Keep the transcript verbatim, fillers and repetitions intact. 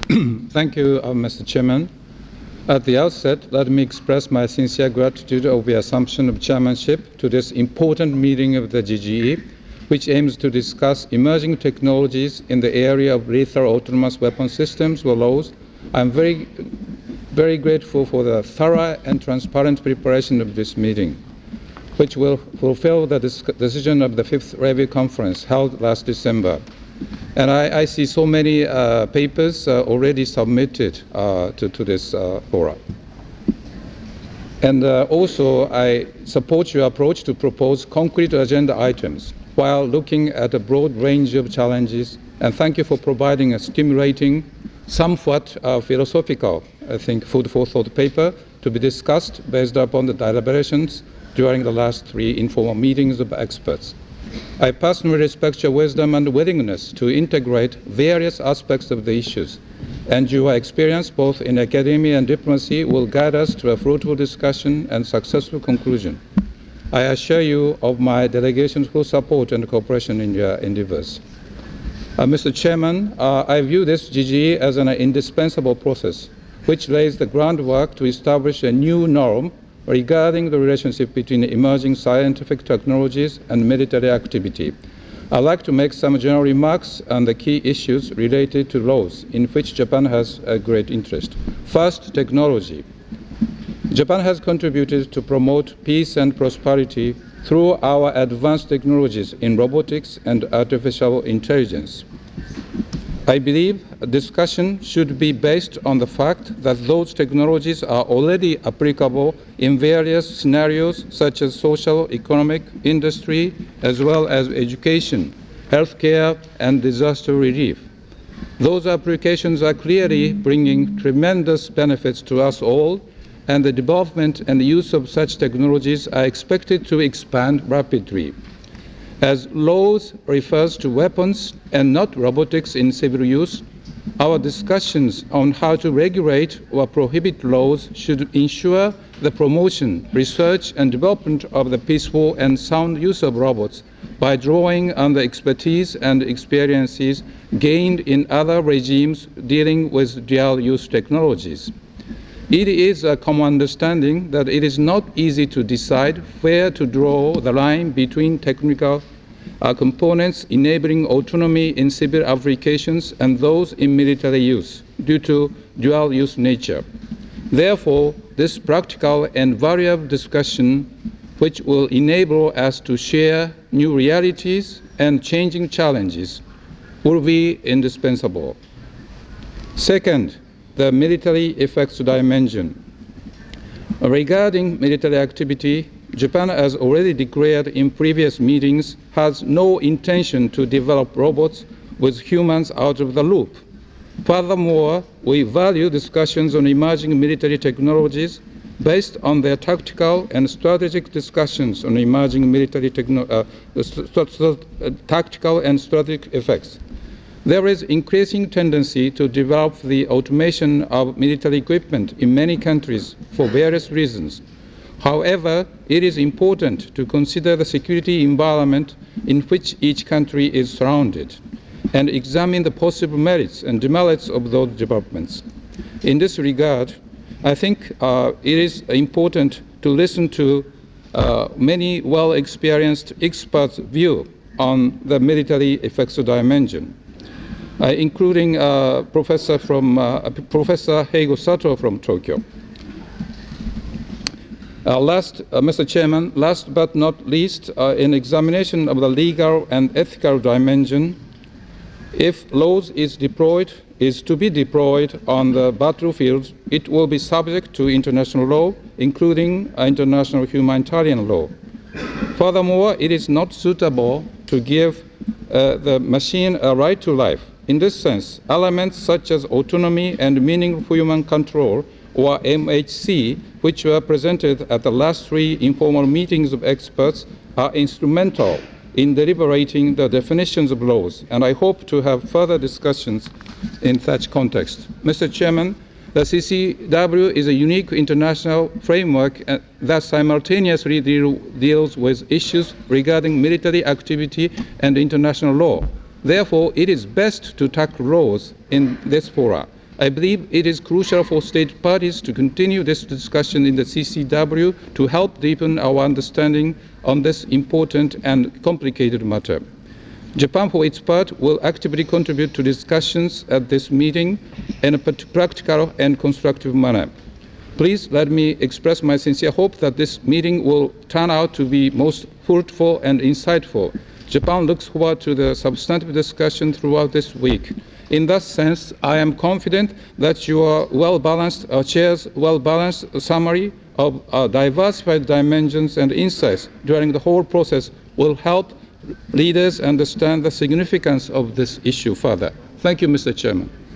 Thank you, uh, Mister Chairman. At the outset, let me express my sincere gratitude of the assumption of chairmanship to this important meeting of the G G E, which aims to discuss emerging technologies in the area of lethal autonomous weapon systems or laws. I'm very, very grateful for the thorough and transparent preparation of this meeting, which will fulfill the decision of the Fifth Review Conference held last December. And I, I see so many uh, papers uh, already submitted uh, to, to this uh, forum. And uh, also, I support your approach to propose concrete agenda items while looking at a broad range of challenges. And thank you for providing a stimulating, somewhat uh, philosophical, I think, food for thought paper to be discussed based upon the deliberations during the last three informal meetings of experts. I personally respect your wisdom and willingness to integrate various aspects of the issues, and your experience both in academia and diplomacy will guide us to a fruitful discussion and successful conclusion. I assure you of my delegation's full support and cooperation in your endeavors. Uh, Mister Chairman, uh, I view this G G E as an indispensable process, which lays the groundwork to establish a new norm regarding the relationship between emerging scientific technologies and military activity. I'd like to make some general remarks on the key issues related to laws in which Japan has a great interest. First, technology. Japan has contributed to promote peace and prosperity through our advanced technologies in robotics and artificial intelligence. I believe a discussion should be based on the fact that those technologies are already applicable in various scenarios such as social, economic, industry, as well as education, healthcare, and disaster relief. Those applications are clearly bringing tremendous benefits to us all, and the development and use of such technologies are expected to expand rapidly. As laws refers to weapons and not robotics in civil use, our discussions on how to regulate or prohibit laws should ensure the promotion, research, and development of the peaceful and sound use of robots by drawing on the expertise and experiences gained in other regimes dealing with dual-use technologies. It is a common understanding that it is not easy to decide where to draw the line between technical uh, components enabling autonomy in civil applications and those in military use due to dual-use nature. Therefore, this practical and variable discussion, which will enable us to share new realities and changing challenges, will be indispensable. Second, the military effects dimension. Regarding military activity, Japan has already declared in previous meetings has no intention to develop robots with humans out of the loop. Furthermore, we value discussions on emerging military technologies based on their tactical and strategic discussions on emerging military techno uh, st st uh, tactical and strategic effects. There is increasing tendency to develop the automation of military equipment in many countries for various reasons. However, it is important to consider the security environment in which each country is surrounded and examine the possible merits and demerits of those developments. In this regard, I think uh, it is important to listen to uh, many well-experienced experts' view on the military effects dimension. Uh, including uh, Professor from uh, Professor Heigo Sato from Tokyo. Uh, last, uh, Mister Chairman, last but not least, uh, in examination of the legal and ethical dimension, if laws is deployed, is to be deployed on the battlefield, it will be subject to international law, including uh, international humanitarian law. Furthermore, it is not suitable to give uh, the machine a right to life. In this sense, elements such as autonomy and meaningful human control, or M H C, which were presented at the last three informal meetings of experts, are instrumental in deliberating the definitions of laws, and I hope to have further discussions in such context. Mister Chairman, the C C W is a unique international framework that simultaneously deal, deals with issues regarding military activity and international law. Therefore, it is best to tackle laws in this fora. I believe it is crucial for state parties to continue this discussion in the C C W to help deepen our understanding on this important and complicated matter. Japan, for its part, will actively contribute to discussions at this meeting in a practical and constructive manner. Please let me express my sincere hope that this meeting will turn out to be most fruitful and insightful. Japan looks forward to the substantive discussion throughout this week. In that sense, I am confident that your well-balanced, uh, Chair's well-balanced summary of uh, diversified dimensions and insights during the whole process will help leaders understand the significance of this issue further. Thank you, Mister Chairman.